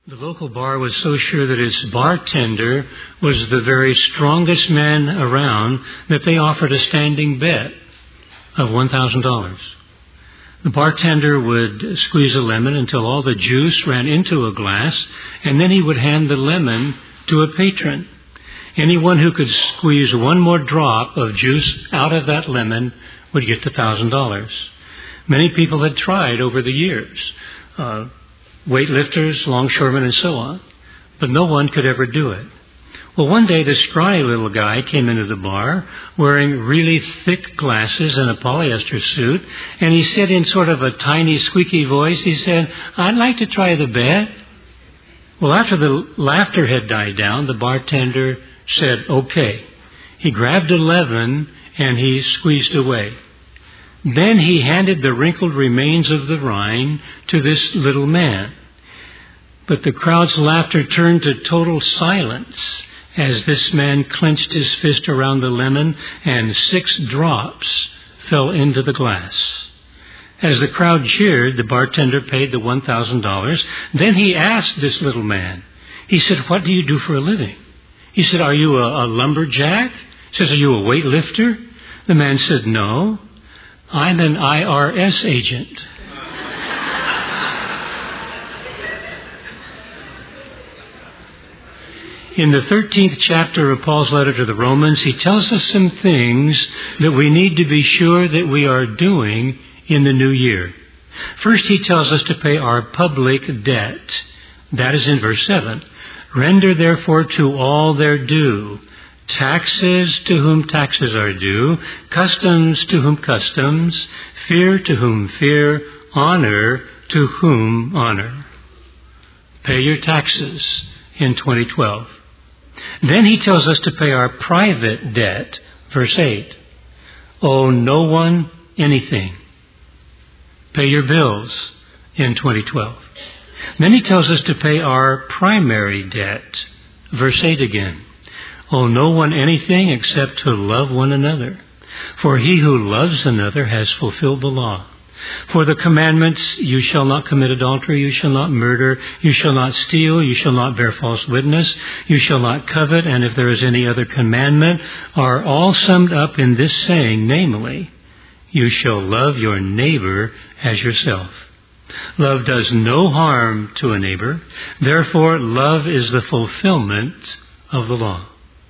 The local bar was so sure that its bartender was the very strongest man around that they offered a standing bet of $1,000. The bartender would squeeze a lemon until all the juice ran into a glass, and then he would hand the lemon to a patron. Anyone who could squeeze one more drop of juice out of that lemon would get the $1,000. Many people had tried over the years. Weightlifters, longshoremen, and so on. But no one could ever do it. Well, one day this scrawny little guy came into the bar wearing really thick glasses and a polyester suit, and he said in sort of a tiny, squeaky voice, he said, "I'd like to try the bet." Well, after the laughter had died down, the bartender said, "Okay." He grabbed a lemon and he squeezed away. Then he handed the wrinkled remains of the rind to this little man. But the crowd's laughter turned to total silence as this man clenched his fist around the lemon and 6 drops fell into the glass. As the crowd cheered, the bartender paid the $1,000. Then he asked this little man, he said, "What do you do for a living?" He said, "Are you a lumberjack?" He says, "Are you a weightlifter?" The man said, "No. I'm an IRS agent." In the 13th chapter of Paul's letter to the Romans, he tells us some things that we need to be sure that we are doing in the new year. First, he tells us to pay our public debt. That is in verse 7. "Render therefore to all their due. Taxes to whom taxes are due, customs to whom customs, fear to whom fear, honor to whom honor." Pay your taxes in 2012. Then he tells us to pay our private debt, verse 8. "Owe no one anything." Pay your bills in 2012. Then he tells us to pay our primary debt, verse 8 again. "Owe no one anything except to love one another. For he who loves another has fulfilled the law. For the commandments, you shall not commit adultery, you shall not murder, you shall not steal, you shall not bear false witness, you shall not covet, and if there is any other commandment, are all summed up in this saying, namely, you shall love your neighbor as yourself. Love does no harm to a neighbor. Therefore, love is the fulfillment of the law."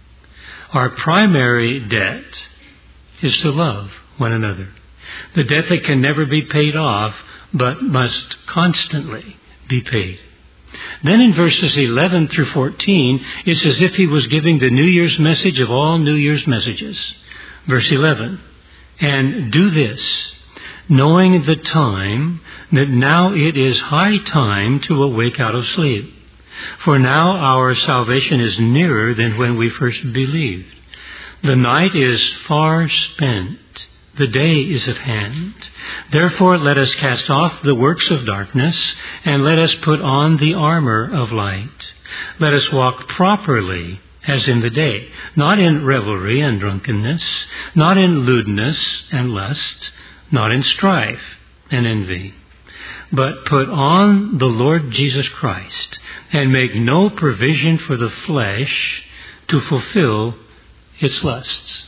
Our primary debt is to love one another. The debt that can never be paid off, but must constantly be paid. Then in verses 11 through 14, it's as if he was giving the New Year's message of all New Year's messages. Verse 11, "And do this, knowing the time, that now it is high time to awake out of sleep. For now our salvation is nearer than when we first believed. The night is far spent. The day is at hand. Therefore let us cast off the works of darkness, and let us put on the armor of light. Let us walk properly as in the day, not in revelry and drunkenness, not in lewdness and lust, not in strife and envy. But put on the Lord Jesus Christ, and make no provision for the flesh to fulfill its lusts."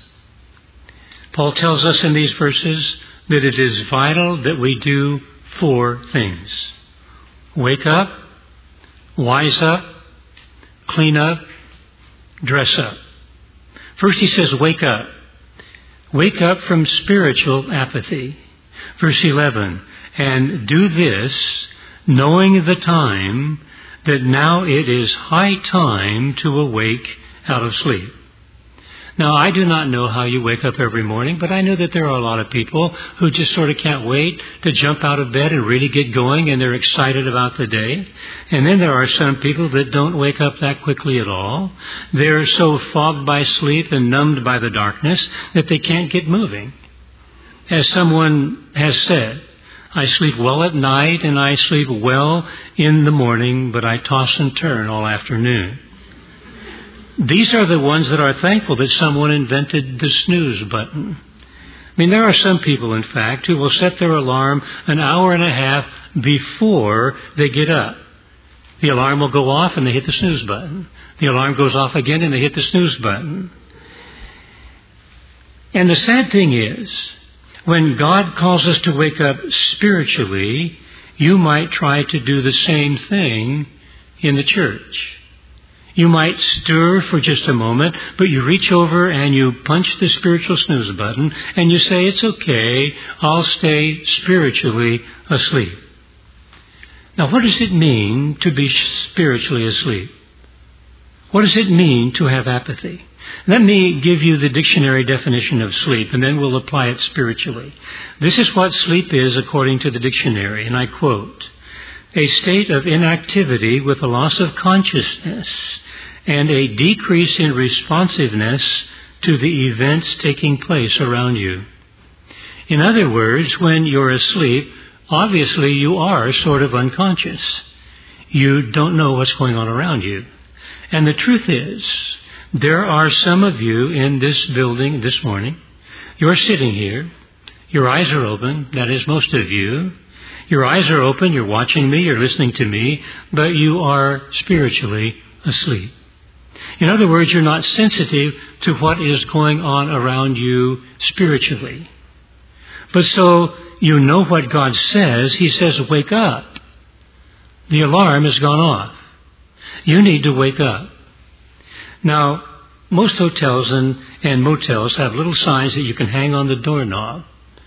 Paul tells us in these verses that it is vital that we do 4 things. Wake up, wise up, clean up, dress up. First he says, wake up. Wake up from spiritual apathy. Verse 11, "And do this, knowing the time, that now it is high time to awake out of sleep." Now, I do not know how you wake up every morning, but I know that there are a lot of people who just sort of can't wait to jump out of bed and really get going, and they're excited about the day. And then there are some people that don't wake up that quickly at all. They're so fogged by sleep and numbed by the darkness that they can't get moving. As someone has said, "I sleep well at night and I sleep well in the morning, but I toss and turn all afternoon." These are the ones that are thankful that someone invented the snooze button. I mean, there are some people, in fact, who will set their alarm an hour and a half before they get up. The alarm will go off and they hit the snooze button. The alarm goes off again and they hit the snooze button. And the sad thing is, when God calls us to wake up spiritually, you might try to do the same thing in the church. You might stir for just a moment, but you reach over and you punch the spiritual snooze button and you say, it's okay, I'll stay spiritually asleep. Now, what does it mean to be spiritually asleep? What does it mean to have apathy? Let me give you the dictionary definition of sleep, and then we'll apply it spiritually. This is what sleep is according to the dictionary, and I quote, a state of inactivity with a loss of consciousness and a decrease in responsiveness to the events taking place around you. In other words, when you're asleep, obviously you are sort of unconscious. You don't know what's going on around you. And the truth is, there are some of you in this building this morning. You're sitting here. Your eyes are open. That is, most of you. Your eyes are open. You're watching me. You're listening to me. But you are spiritually asleep. In other words, you're not sensitive to what is going on around you spiritually. But so you know what God says. He says, wake up. The alarm has gone off. You need to wake up. Now, most hotels and motels have little signs that you can hang on the doorknob.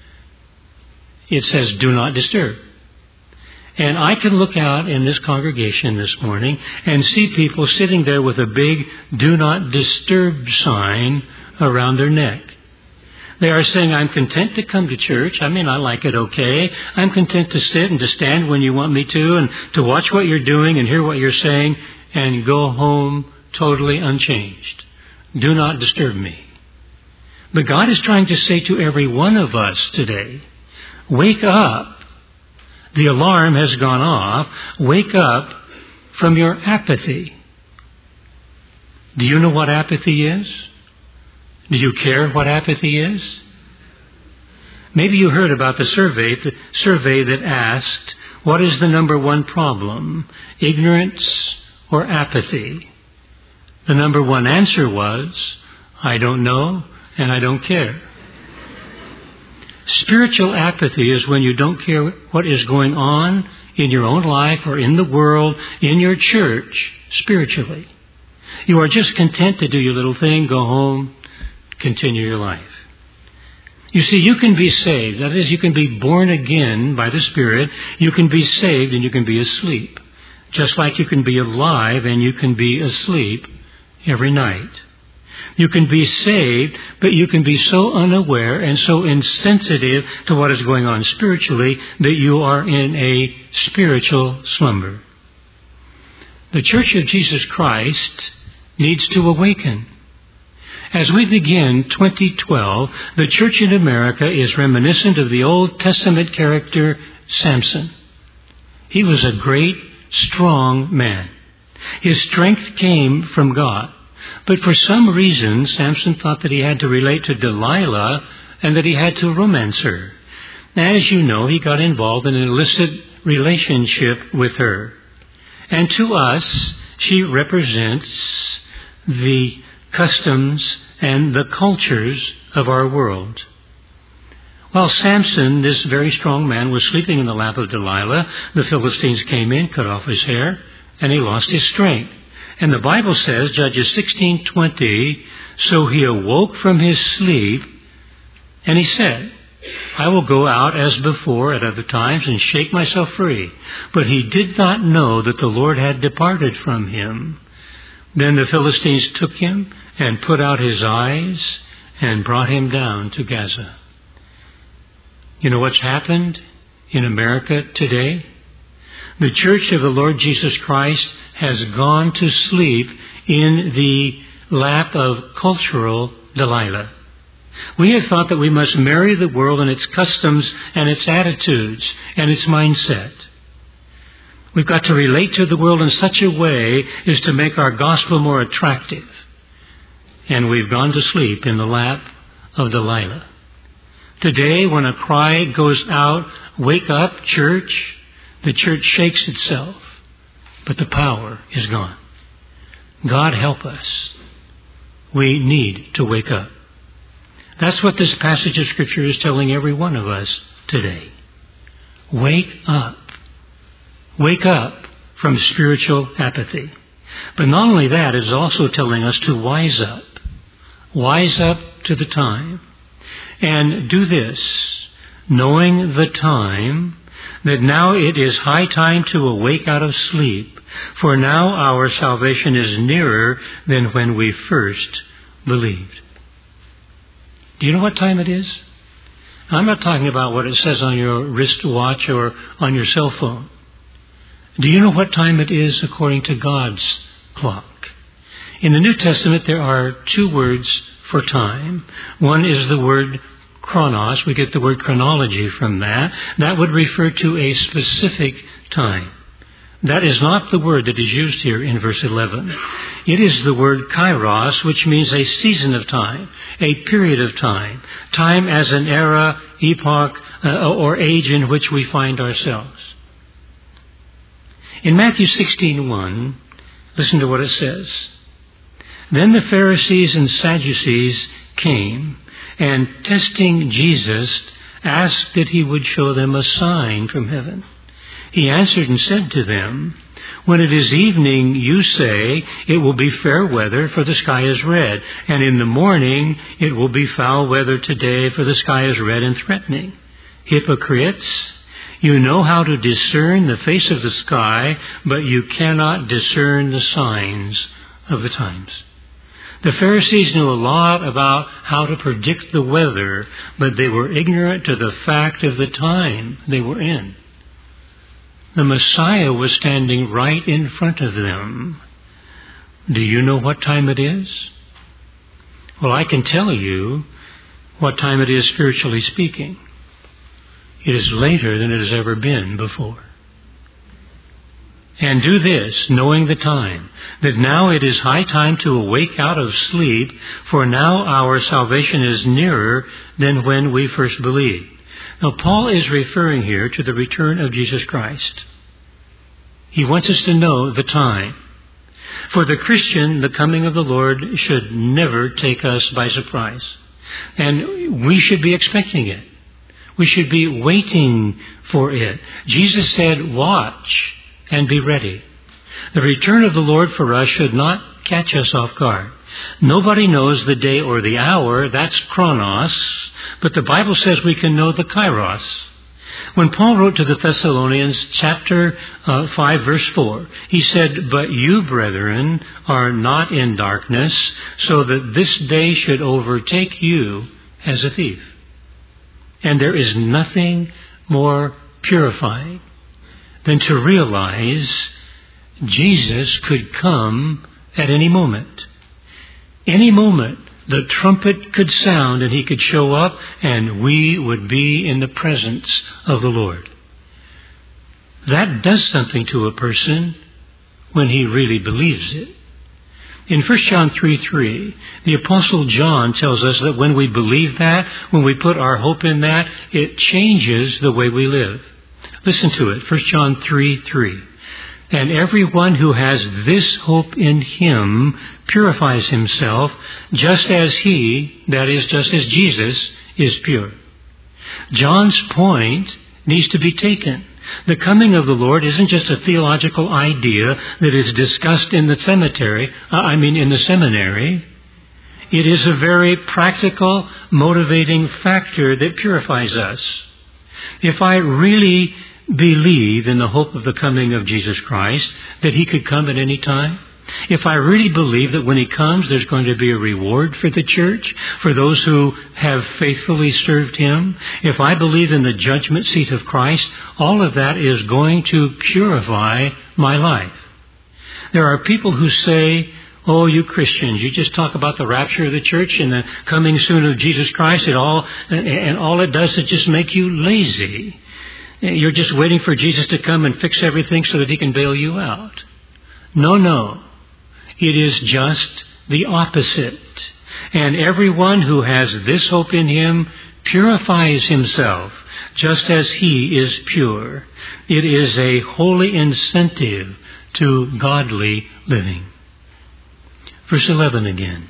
It says, do not disturb. And I can look out in this congregation this morning and see people sitting there with a big do not disturb sign around their neck. They are saying, I'm content to come to church. I mean, I like it okay. I'm content to sit and to stand when you want me to and to watch what you're doing and hear what you're saying and go home totally unchanged. Do not disturb me. But God is trying to say to every one of us today, wake up. The alarm has gone off. Wake up from your apathy. Do you know what apathy is? Do you care what apathy is? Maybe you heard about the survey that asked, what is the number one problem? Ignorance or apathy? The number one answer was, I don't know and I don't care. Spiritual apathy is when you don't care what is going on in your own life or in the world, in your church, spiritually. You are just content to do your little thing, go home, continue your life. You see, you can be saved. That is, you can be born again by the Spirit. You can be saved and you can be asleep. Just like you can be alive and you can be asleep every night. You can be saved, but you can be so unaware and so insensitive to what is going on spiritually that you are in a spiritual slumber. The Church of Jesus Christ needs to awaken. As we begin 2012, the church in America is reminiscent of the Old Testament character Samson. He was a great, strong man. His strength came from God. But for some reason, Samson thought that he had to relate to Delilah and that he had to romance her. As you know, he got involved in an illicit relationship with her. And to us, she represents the customs and the cultures of our world. While Samson, this very strong man, was sleeping in the lap of Delilah, the Philistines came in, cut off his hair, and he lost his strength. And the Bible says, Judges 16:20, so he awoke from his sleep, and he said, I will go out as before at other times and shake myself free. But he did not know that the Lord had departed from him. Then the Philistines took him and put out his eyes and brought him down to Gaza. You know what's happened in America today? The Church of the Lord Jesus Christ has gone to sleep in the lap of cultural Delilah. We have thought that we must marry the world and its customs and its attitudes and its mindset. We've got to relate to the world in such a way as to make our gospel more attractive. And we've gone to sleep in the lap of Delilah. Today, when a cry goes out, wake up, church, the church shakes itself. but the power is gone. God help us. We need to wake up. That's what this passage of Scripture is telling every one of us today. Wake up. Wake up from spiritual apathy. But not only that, it is also telling us to wise up. Wise up to the time. And do this, knowing the time, that now it is high time to awake out of sleep, for now our salvation is nearer than when we first believed. Do you know what time it is? I'm not talking about what it says on your wristwatch or on your cell phone. Do you know what time it is according to God's clock? In the New Testament, there are two words for time. One is the word chronos. We get the word chronology from that. That would refer to a specific time. That is not the word that is used here in verse 11. It is the word kairos, which means a season of time, a period of time, time as an era, epoch, or age in which we find ourselves. In Matthew 16:1, listen to what it says. Then the Pharisees and Sadducees came, and testing Jesus, asked that he would show them a sign from heaven. He answered and said to them, when it is evening, you say, it will be fair weather, for the sky is red. And in the morning, it will be foul weather today, for the sky is red and threatening. Hypocrites, you know how to discern the face of the sky, but you cannot discern the signs of the times. The Pharisees knew a lot about how to predict the weather, but they were ignorant to the fact of the time they were in. The Messiah was standing right in front of them. Do you know what time it is? Well, I can tell you what time it is spiritually speaking. It is later than it has ever been before. And do this, knowing the time, that now it is high time to awake out of sleep, for now our salvation is nearer than when we first believed. Now, Paul is referring here to the return of Jesus Christ. He wants us to know the time. For the Christian, the coming of the Lord should never take us by surprise. And we should be expecting it. We should be waiting for it. Jesus said, watch and be ready. The return of the Lord for us should not catch us off guard. Nobody knows the day or the hour. That's chronos. But the Bible says we can know the kairos. When Paul wrote to the Thessalonians, chapter 5, verse 4, he said, but you, brethren, are not in darkness, so that this day should overtake you as a thief. And there is nothing more purifying than to realize Jesus could come at any moment. Any moment, the trumpet could sound and he could show up and we would be in the presence of the Lord. That does something to a person when he really believes it. In 1 John 3:3, the Apostle John tells us that when we believe that, when we put our hope in that, it changes the way we live. Listen to it, 1 John 3:3. And everyone who has this hope in him purifies himself just as he, that is, just as Jesus, is pure. John's point needs to be taken. The coming of the Lord isn't just a theological idea that is discussed in the seminary. It is a very practical, motivating factor that purifies us. If I really believe in the hope of the coming of Jesus Christ, that he could come at any time, if I really believe that when he comes there's going to be a reward for the church, for those who have faithfully served him, if I believe in the judgment seat of Christ, all of that is going to purify my life. There are people who say, oh, you Christians, you just talk about the rapture of the church and the coming soon of Jesus Christ, and all it does is just make you lazy. You're just waiting for Jesus to come and fix everything so that he can bail you out. No. It is just the opposite. And everyone who has this hope in him purifies himself just as He is pure. It is a holy incentive to godly living. Verse 11 again.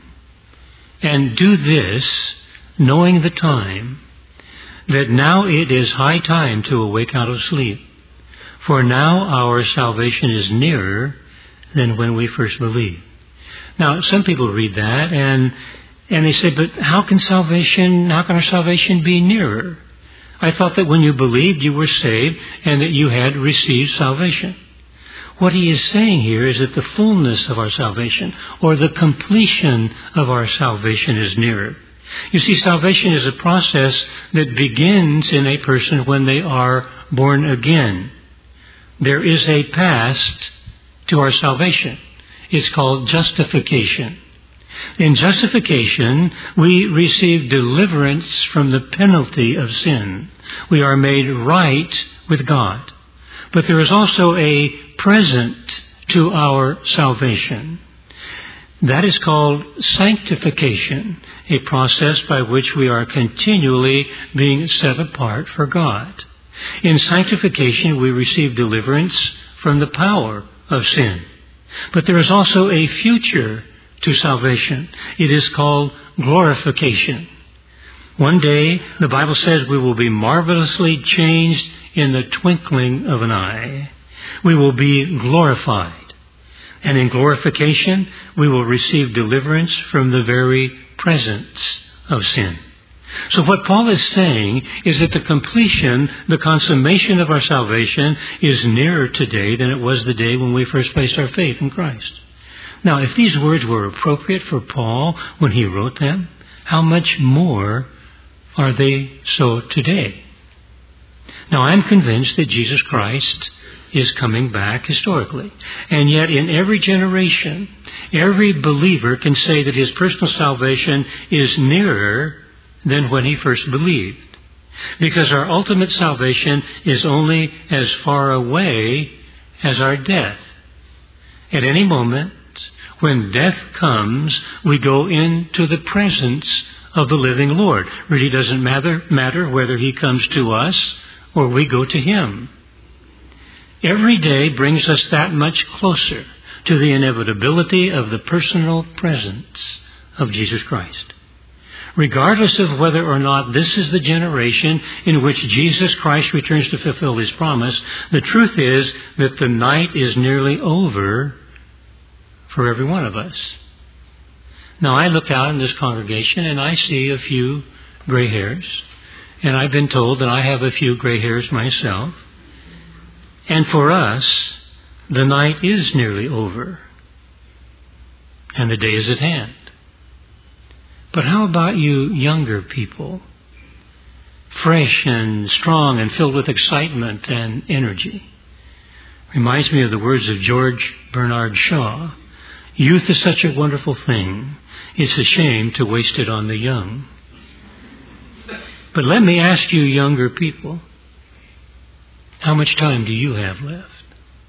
And do this, knowing the time, that now it is high time to awake out of sleep. For now our salvation is nearer than when we first believed. Now, some people read that and they say, but how can our salvation be nearer? I thought that when you believed, you were saved and that you had received salvation. What he is saying here is that the fullness of our salvation, or the completion of our salvation, is nearer. You see, salvation is a process that begins in a person when they are born again. There is a past to our salvation. It's called justification. In justification, we receive deliverance from the penalty of sin. We are made right with God. But there is also a present to our salvation. That is called sanctification, a process by which we are continually being set apart for God. In sanctification, we receive deliverance from the power of sin. But there is also a future to salvation. It is called glorification. One day, the Bible says we will be marvelously changed in the twinkling of an eye. We will be glorified. And in glorification, we will receive deliverance from the very presence of sin. So what Paul is saying is that the completion, the consummation of our salvation is nearer today than it was the day when we first placed our faith in Christ. Now, if these words were appropriate for Paul when he wrote them, how much more are they so today? Now, I'm convinced that Jesus Christ is coming back historically. And yet in every generation, every believer can say that his personal salvation is nearer than when he first believed. Because our ultimate salvation is only as far away as our death. At any moment, when death comes, we go into the presence of the living Lord. It really doesn't matter whether He comes to us or we go to Him. Every day brings us that much closer to the inevitability of the personal presence of Jesus Christ. Regardless of whether or not this is the generation in which Jesus Christ returns to fulfill His promise, the truth is that the night is nearly over for every one of us. Now, I look out in this congregation and I see a few gray hairs. And I've been told that I have a few gray hairs myself. And for us, the night is nearly over. And the day is at hand. But how about you younger people? Fresh and strong and filled with excitement and energy. Reminds me of the words of George Bernard Shaw. Youth is such a wonderful thing. It's a shame to waste it on the young. But let me ask you younger people, how much time do you have left?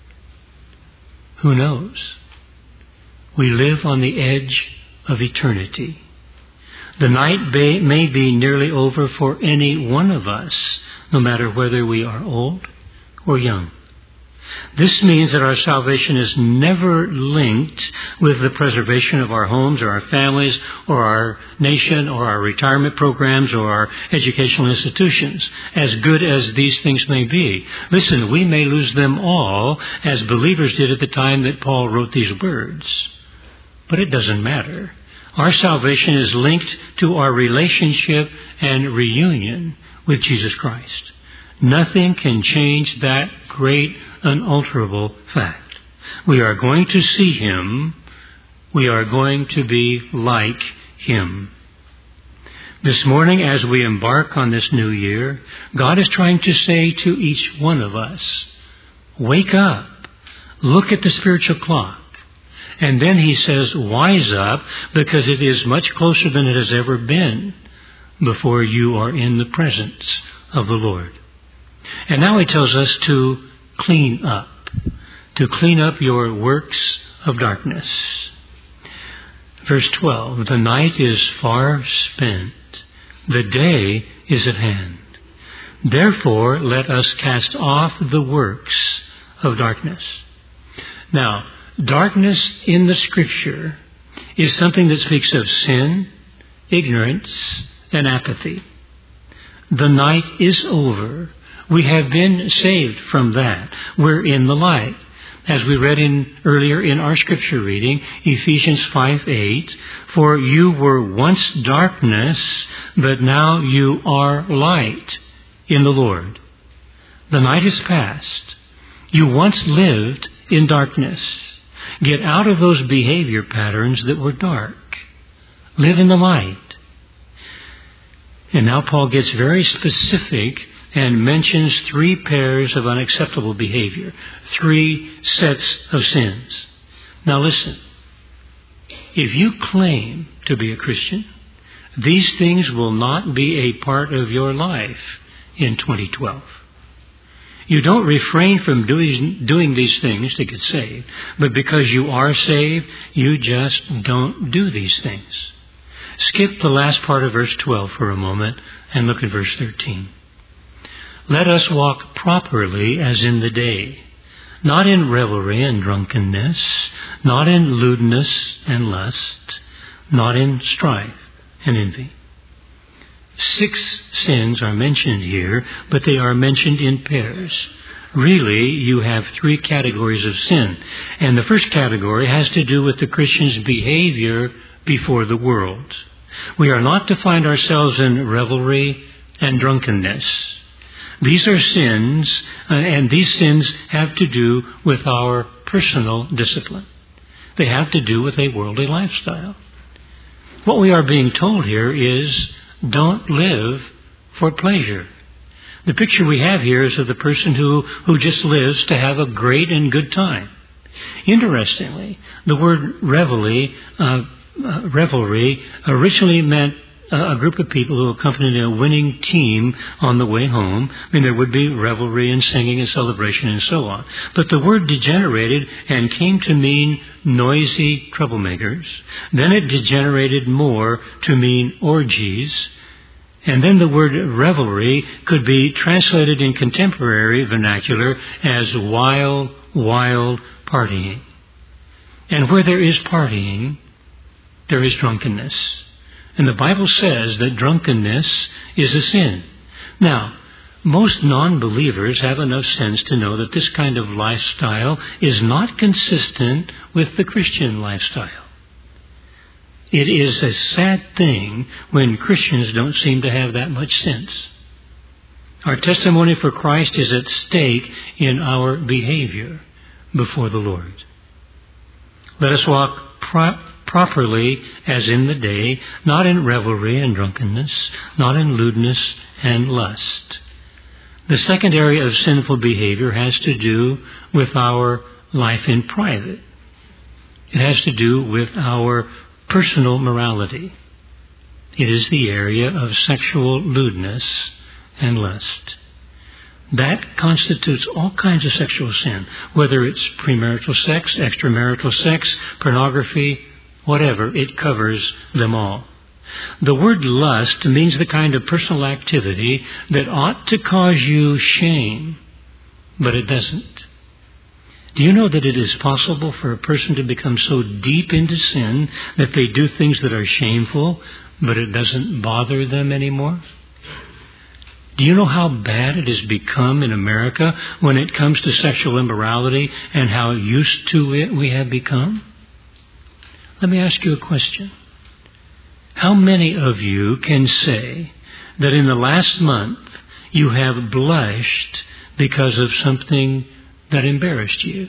Who knows? We live on the edge of eternity. The night may be nearly over for any one of us, no matter whether we are old or young. This means that our salvation is never linked with the preservation of our homes or our families or our nation or our retirement programs or our educational institutions, as good as these things may be. Listen, we may lose them all, as believers did at the time that Paul wrote these words. But it doesn't matter. Our salvation is linked to our relationship and reunion with Jesus Christ. Nothing can change that great, unalterable fact. We are going to see Him. We are going to be like Him. This morning, as we embark on this new year, God is trying to say to each one of us, wake up. Look at the spiritual clock. And then He says, wise up, because it is much closer than it has ever been before you are in the presence of the Lord. And now He tells us to clean up your works of darkness. Verse 12, the night is far spent, the day is at hand. Therefore, let us cast off the works of darkness. Now, darkness in the Scripture is something that speaks of sin, ignorance, and apathy. The night is over. We have been saved from that. We're in the light. As we read earlier in our Scripture reading, Ephesians 5:8, for you were once darkness, but now you are light in the Lord. The night is past. You once lived in darkness. Get out of those behavior patterns that were dark. Live in the light. And now Paul gets very specific and mentions 3 pairs of unacceptable behavior, 3 sets of sins. Now listen, if you claim to be a Christian, these things will not be a part of your life in 2012. You don't refrain from doing these things to get saved, but because you are saved, you just don't do these things. Skip the last part of verse 12 for a moment and look at verse 13. Let us walk properly as in the day, not in revelry and drunkenness, not in lewdness and lust, not in strife and envy. 6 sins are mentioned here, but they are mentioned in pairs. Really, you have 3 categories of sin. And the first category has to do with the Christian's behavior before the world. We are not to find ourselves in revelry and drunkenness. These are sins, and these sins have to do with our personal discipline. They have to do with a worldly lifestyle. What we are being told here is, don't live for pleasure. The picture we have here is of the person who just lives to have a great and good time. Interestingly, the word revelry originally meant a group of people who accompanied a winning team on the way home. I mean, there would be revelry and singing and celebration and so on. But the word degenerated and came to mean noisy troublemakers. Then it degenerated more to mean orgies. And then the word revelry could be translated in contemporary vernacular as wild partying. And where there is partying, there is drunkenness. And the Bible says that drunkenness is a sin. Now, most non-believers have enough sense to know that this kind of lifestyle is not consistent with the Christian lifestyle. It is a sad thing when Christians don't seem to have that much sense. Our testimony for Christ is at stake in our behavior before the Lord. Let us walk properly as in the day, not in revelry and drunkenness, not in lewdness and lust. The second area of sinful behavior has to do with our life in private. It has to do with our personal morality. It is the area of sexual lewdness and lust. That constitutes all kinds of sexual sin, whether it's premarital sex, extramarital sex, pornography, whatever, it covers them all. The word lust means the kind of personal activity that ought to cause you shame, but it doesn't. Do you know that it is possible for a person to become so deep into sin that they do things that are shameful, but it doesn't bother them anymore? Do you know how bad it has become in America when it comes to sexual immorality and how used to it we have become? Let me ask you a question. How many of you can say that in the last month you have blushed because of something that embarrassed you?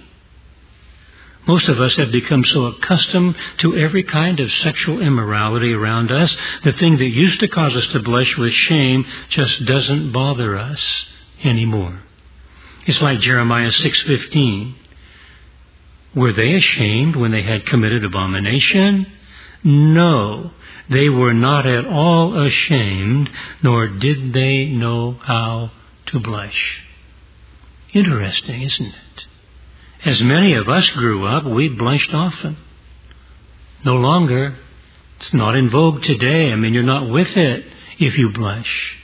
Most of us have become so accustomed to every kind of sexual immorality around us, the thing that used to cause us to blush with shame just doesn't bother us anymore. It's like Jeremiah 6:15. Were they ashamed when they had committed abomination? No, they were not at all ashamed, nor did they know how to blush. Interesting, isn't it? As many of us grew up, we blushed often. No longer. It's not in vogue today. I mean, you're not with it if you blush.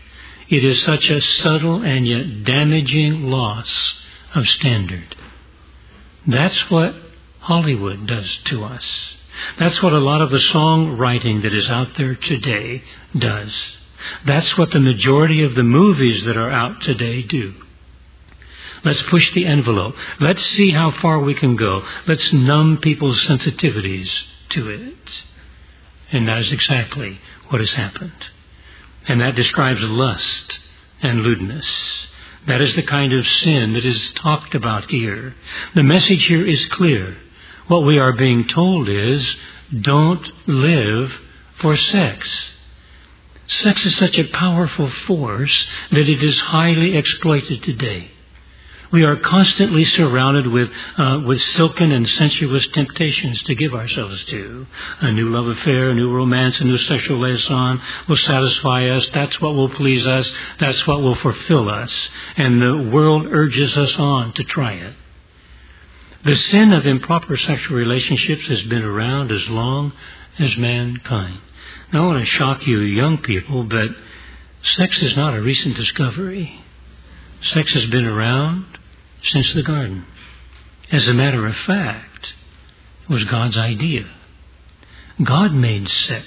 It is such a subtle and yet damaging loss of standard. That's what Hollywood does to us. That's what a lot of the songwriting that is out there today does. That's what the majority of the movies that are out today do. Let's push the envelope. Let's see how far we can go. Let's numb people's sensitivities to it. And that is exactly what has happened. And that describes lust and lewdness. That is the kind of sin that is talked about here. The message here is clear. What we are being told is, don't live for sex. Sex is such a powerful force that it is highly exploited today. We are constantly surrounded with silken and sensuous temptations to give ourselves to. A new love affair, a new romance, a new sexual liaison will satisfy us. That's what will please us. That's what will fulfill us. And the world urges us on to try it. The sin of improper sexual relationships has been around as long as mankind. Now, I want to shock you young people, but sex is not a recent discovery. Sex has been around since the garden. As a matter of fact, it was God's idea. God made sex.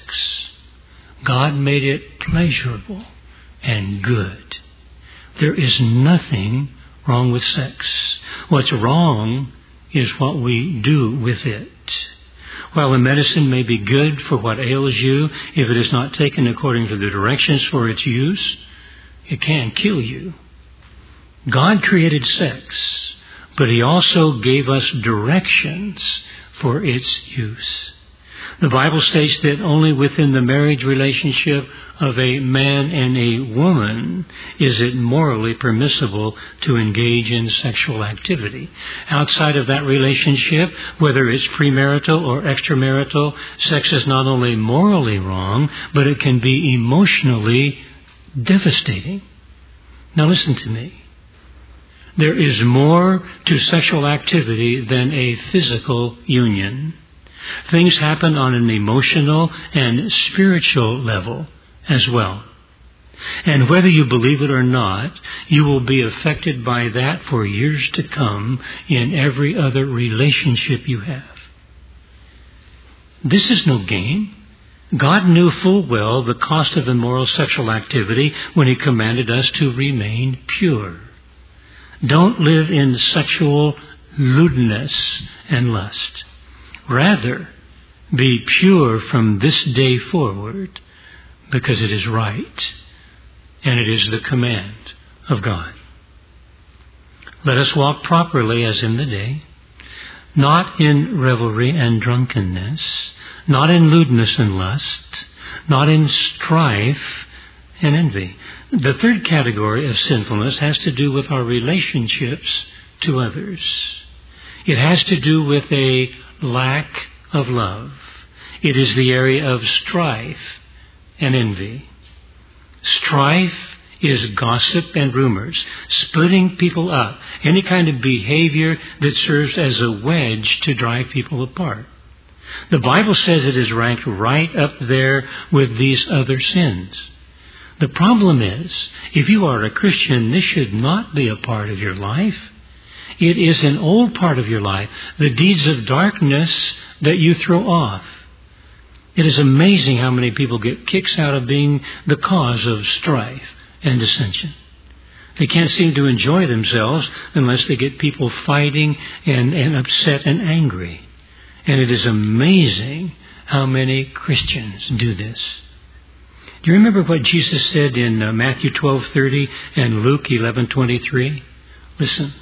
God made it pleasurable and good. There is nothing wrong with sex. What's wrong is what we do with it. While the medicine may be good for what ails you, if it is not taken according to the directions for its use, it can kill you. God created sex, but He also gave us directions for its use. The Bible states that only within the marriage relationship of a man and a woman is it morally permissible to engage in sexual activity. Outside of that relationship, whether it's premarital or extramarital, sex is not only morally wrong, but it can be emotionally devastating. Now listen to me. There is more to sexual activity than a physical union. Things happen on an emotional and spiritual level as well. And whether you believe it or not, you will be affected by that for years to come in every other relationship you have. This is no game. God knew full well the cost of immoral sexual activity when He commanded us to remain pure. Don't live in sexual lewdness and lust. Rather, be pure from this day forward, because it is right, and it is the command of God. Let us walk properly as in the day, not in revelry and drunkenness, not in lewdness and lust, not in strife and envy. The third category of sinfulness has to do with our relationships to others. It has to do with a lack of love. It is the area of strife and envy. Strife is gossip and rumors, splitting people up, any kind of behavior that serves as a wedge to drive people apart. The Bible says it is ranked right up there with these other sins. The problem is, if you are a Christian, this should not be a part of your life. It is an old part of your life, the deeds of darkness that you throw off. It is amazing how many people get kicks out of being the cause of strife and dissension. They can't seem to enjoy themselves unless they get people fighting and upset and angry. And it is amazing how many Christians do this. Do you remember what Jesus said in Matthew 12:30 and Luke 11:23? Listen.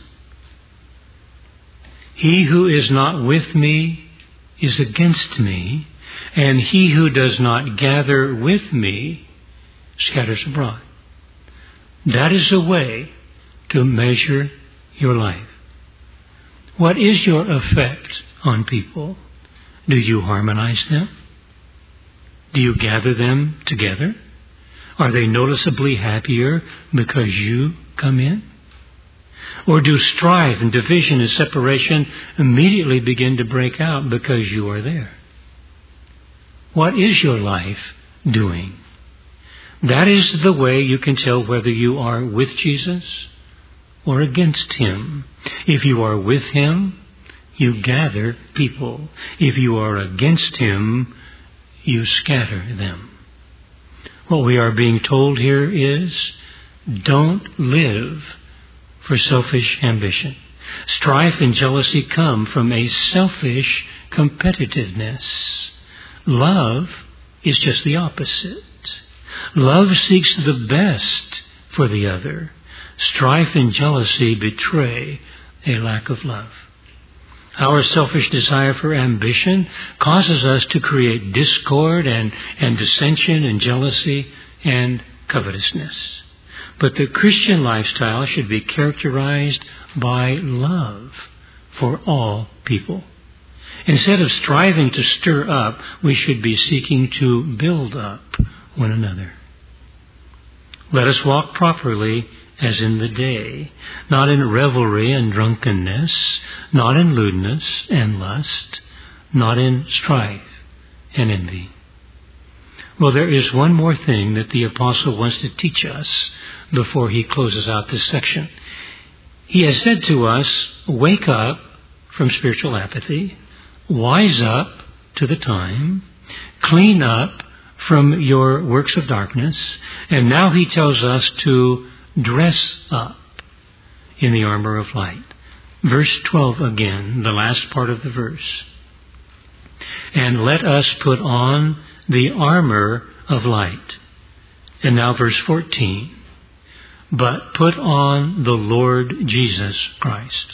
He who is not with me is against me, and he who does not gather with me scatters abroad. That is a way to measure your life. What is your effect on people? Do you harmonize them? Do you gather them together? Are they noticeably happier because you come in? Or do strife and division and separation immediately begin to break out because you are there? What is your life doing? That is the way you can tell whether you are with Jesus or against Him. If you are with Him, you gather people. If you are against Him, you scatter them. What we are being told here is, don't live for selfish ambition. Strife and jealousy come from a selfish competitiveness. Love is just the opposite. Love seeks the best for the other. Strife and jealousy betray a lack of love. Our selfish desire for ambition causes us to create discord and dissension and jealousy and covetousness. But the Christian lifestyle should be characterized by love for all people. Instead of striving to stir up, we should be seeking to build up one another. Let us walk properly as in the day, not in revelry and drunkenness, not in lewdness and lust, not in strife and envy. Well, there is one more thing that the apostle wants to teach us before he closes out this section. He has said to us, wake up from spiritual apathy, wise up to the time, clean up from your works of darkness, and now he tells us to dress up in the armor of light. Verse 12 again, the last part of the verse. And let us put on the armor of light. And now verse 14. But put on the Lord Jesus Christ.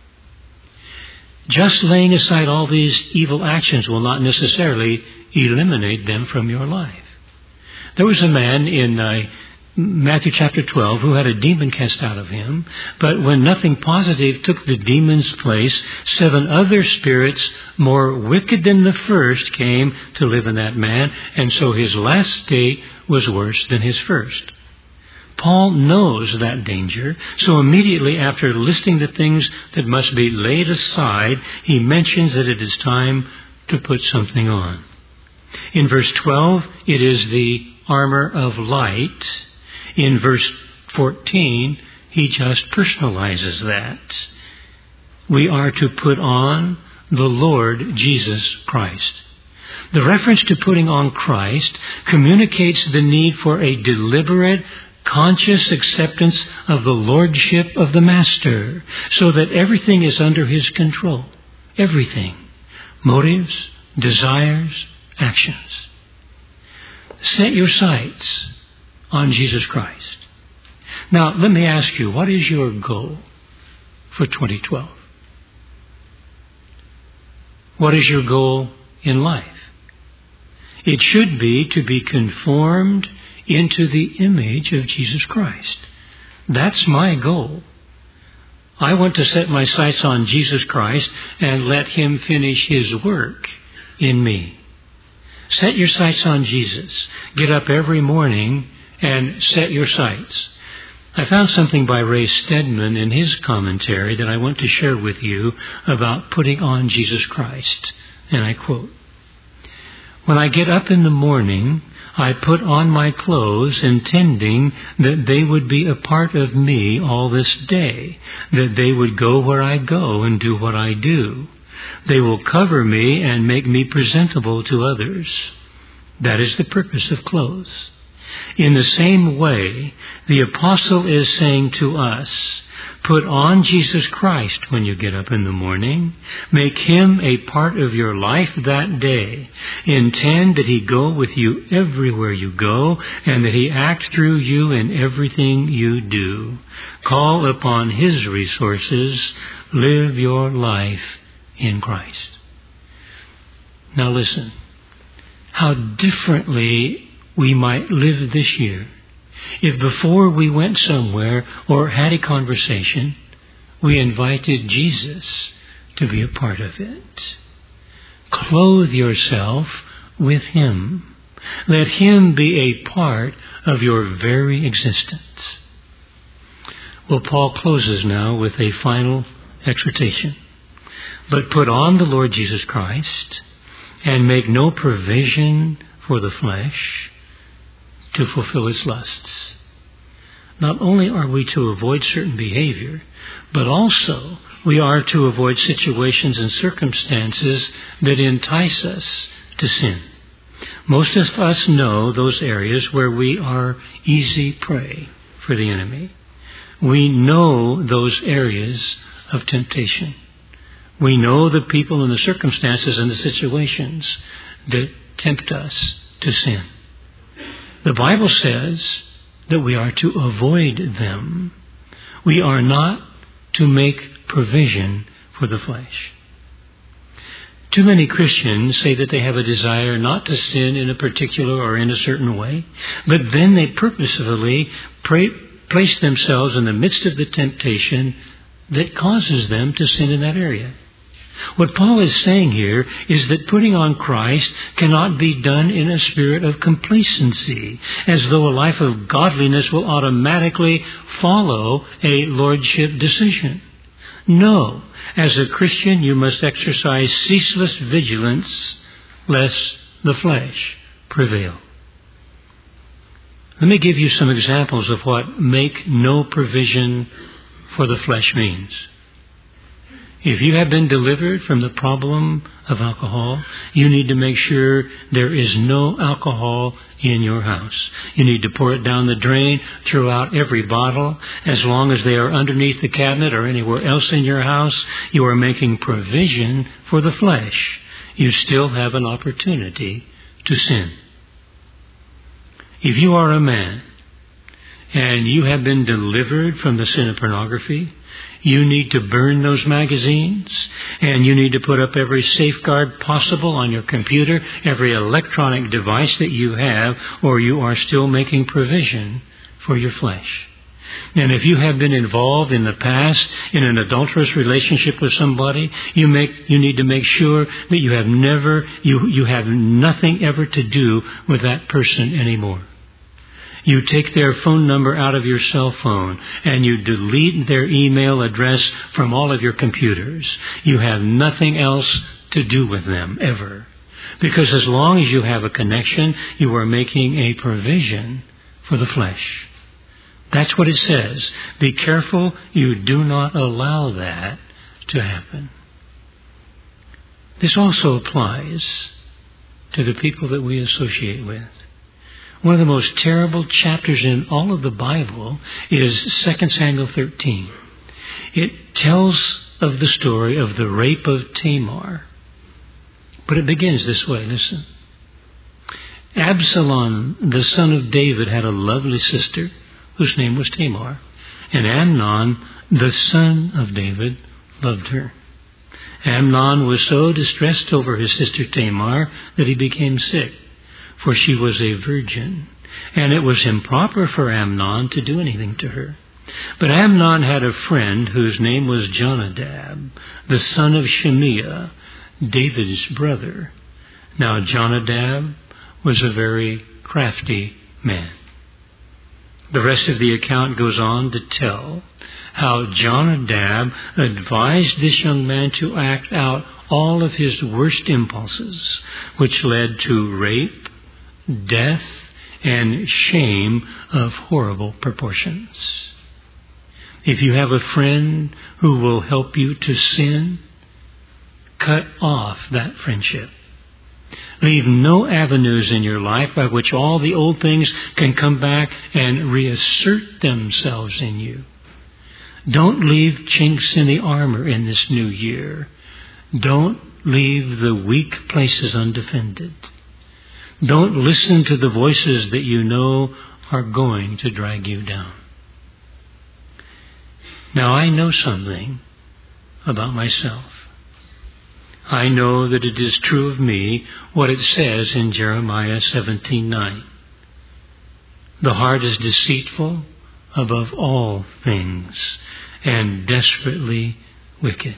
Just laying aside all these evil actions will not necessarily eliminate them from your life. There was a man in Matthew chapter 12 who had a demon cast out of him, but when nothing positive took the demon's place, 7 other spirits more wicked than the first came to live in that man, and so his last state was worse than his first. Paul knows that danger, so immediately after listing the things that must be laid aside, he mentions that it is time to put something on. In verse 12, it is the armor of light. In verse 14, he just personalizes that. We are to put on the Lord Jesus Christ. The reference to putting on Christ communicates the need for a deliberate, conscious acceptance of the lordship of the Master, so that everything is under His control. Everything. Motives, desires, actions. Set your sights on Jesus Christ. Now, let me ask you, what is your goal for 2012? What is your goal in life? It should be to be conformed into the image of Jesus Christ. That's my goal. I want to set my sights on Jesus Christ and let Him finish His work in me. Set your sights on Jesus. Get up every morning and set your sights. I found something by Ray Stedman in his commentary that I want to share with you about putting on Jesus Christ. And I quote, "When I get up in the morning, I put on my clothes intending that they would be a part of me all this day, that they would go where I go and do what I do. They will cover me and make me presentable to others. That is the purpose of clothes." In the same way, the apostle is saying to us, put on Jesus Christ when you get up in the morning. Make Him a part of your life that day. Intend that He go with you everywhere you go, and that He act through you in everything you do. Call upon His resources. Live your life in Christ. Now listen, how differently we might live this year if before we went somewhere or had a conversation, we invited Jesus to be a part of it. Clothe yourself with Him. Let Him be a part of your very existence. Well, Paul closes now with a final exhortation. But put on the Lord Jesus Christ and make no provision for the flesh to fulfill its lusts. Not only are we to avoid certain behavior, but also we are to avoid situations and circumstances that entice us to sin. Most of us know those areas where we are easy prey for the enemy. We know those areas of temptation. We know the people and the circumstances and the situations that tempt us to sin. The Bible says that we are to avoid them. We are not to make provision for the flesh. Too many Christians say that they have a desire not to sin in a particular or in a certain way, but then they purposefully place themselves in the midst of the temptation that causes them to sin in that area. What Paul is saying here is that putting on Christ cannot be done in a spirit of complacency, as though a life of godliness will automatically follow a lordship decision. No, as a Christian you must exercise ceaseless vigilance lest the flesh prevail. Let me give you some examples of what make no provision for the flesh means. If you have been delivered from the problem of alcohol, you need to make sure there is no alcohol in your house. You need to pour it down the drain, throw out every bottle. As long as they are underneath the cabinet or anywhere else in your house, you are making provision for the flesh. You still have an opportunity to sin. If you are a man and you have been delivered from the sin of pornography, you need to burn those magazines, and you need to put up every safeguard possible on your computer, every electronic device that you have, or you are still making provision for your flesh. And if you have been involved in the past in an adulterous relationship with somebody, you need to make sure that you have nothing ever to do with that person anymore. You take their phone number out of your cell phone and you delete their email address from all of your computers. You have nothing else to do with them ever. Because as long as you have a connection, you are making a provision for the flesh. That's what it says. Be careful you do not allow that to happen. This also applies to the people that we associate with. One of the most terrible chapters in all of the Bible is 2 Samuel 13. It tells of the story of the rape of Tamar. But it begins this way, listen. Absalom, the son of David, had a lovely sister whose name was Tamar. And Amnon, the son of David, loved her. Amnon was so distressed over his sister Tamar that he became sick, for she was a virgin, and it was improper for Amnon to do anything to her. But Amnon had a friend whose name was Jonadab, the son of Shimeah, David's brother. Now Jonadab was a very crafty man. The rest of the account goes on to tell how Jonadab advised this young man to act out all of his worst impulses, which led to rape, death, and shame of horrible proportions. If you have a friend who will help you to sin, cut off that friendship. Leave no avenues in your life by which all the old things can come back and reassert themselves in you. Don't leave chinks in the armor in this new year. Don't leave the weak places undefended. Don't listen to the voices that you know are going to drag you down. Now, I know something about myself. I know that it is true of me what it says in Jeremiah 17:9. The heart is deceitful above all things and desperately wicked.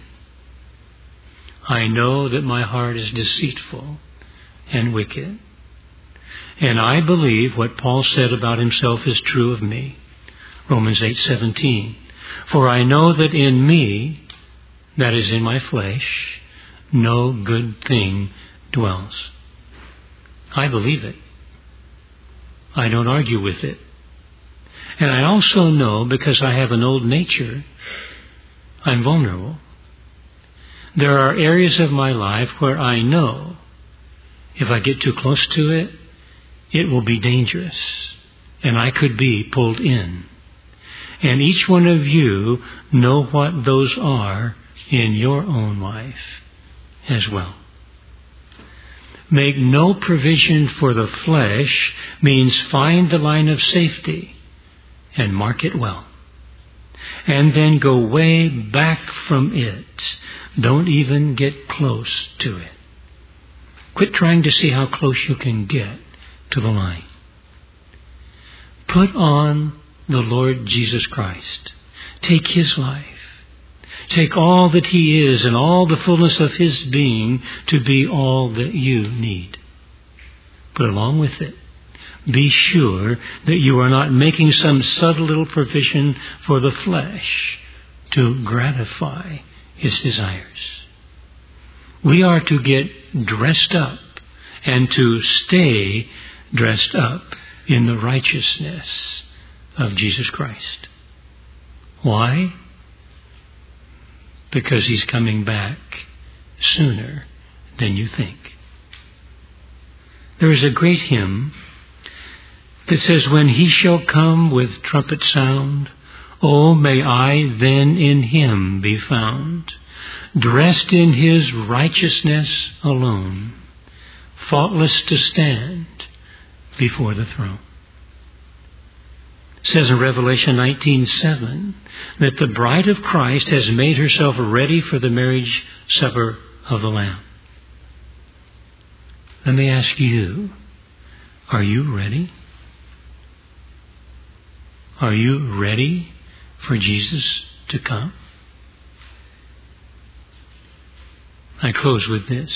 I know that my heart is deceitful and wicked. And I believe what Paul said about himself is true of me. Romans 8:17. For I know that in me, that is in my flesh, no good thing dwells. I believe it. I don't argue with it. And I also know, because I have an old nature, I'm vulnerable. There are areas of my life where I know if I get too close to it, it will be dangerous, and I could be pulled in. And each one of you know what those are in your own life as well. Make no provision for the flesh means find the line of safety and mark it well. And then go way back from it. Don't even get close to it. Quit trying to see how close you can get to the line. Put on the Lord Jesus Christ. Take His life. Take all that He is and all the fullness of His being to be all that you need. But along with it, be sure that you are not making some subtle little provision for the flesh to gratify its desires. We are to get dressed up and to stay dressed up in the righteousness of Jesus Christ. Why? Because He's coming back sooner than you think. There is a great hymn that says, when He shall come with trumpet sound, oh, may I then in Him be found, dressed in His righteousness alone, faultless to stand before the throne. It says in Revelation 19:7 that the bride of Christ has made herself ready for the marriage supper of the Lamb. Let me ask you, are you ready? Are you ready for Jesus to come? I close with this.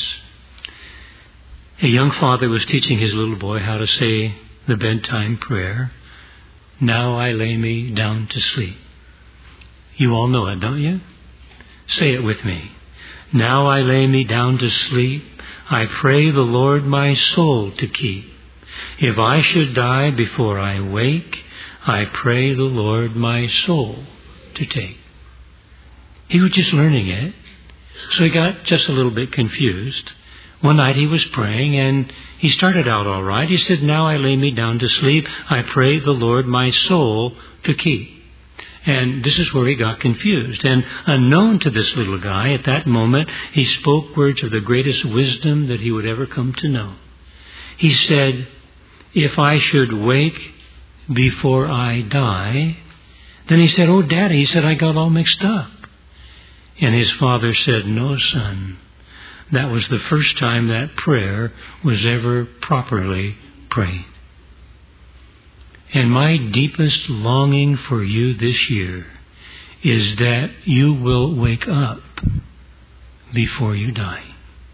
A young father was teaching his little boy how to say the bedtime prayer, "Now I lay me down to sleep." You all know it, don't you? Say it with me. Now I lay me down to sleep. I pray the Lord my soul to keep. If I should die before I wake, I pray the Lord my soul to take. He was just learning it, so he got just a little bit confused. One night he was praying, and he started out all right. He said, "Now I lay me down to sleep. I pray the Lord my soul to keep." And this is where he got confused. And unknown to this little guy, at that moment, he spoke words of the greatest wisdom that he would ever come to know. He said, "If I should wake before I die," then he said, "Oh, Daddy," he said, "I got all mixed up." And his father said, "No, son. That was the first time that prayer was ever properly prayed." And my deepest longing for you this year is that you will wake up before you die.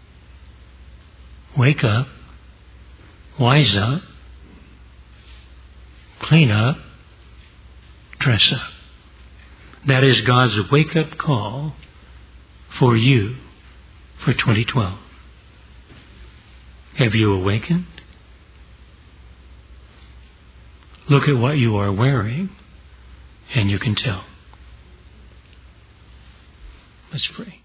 Wake up, wise up, clean up, dress up. That is God's wake-up call for you for 2012. Have you awakened? Look at what you are wearing, and you can tell. Let's pray.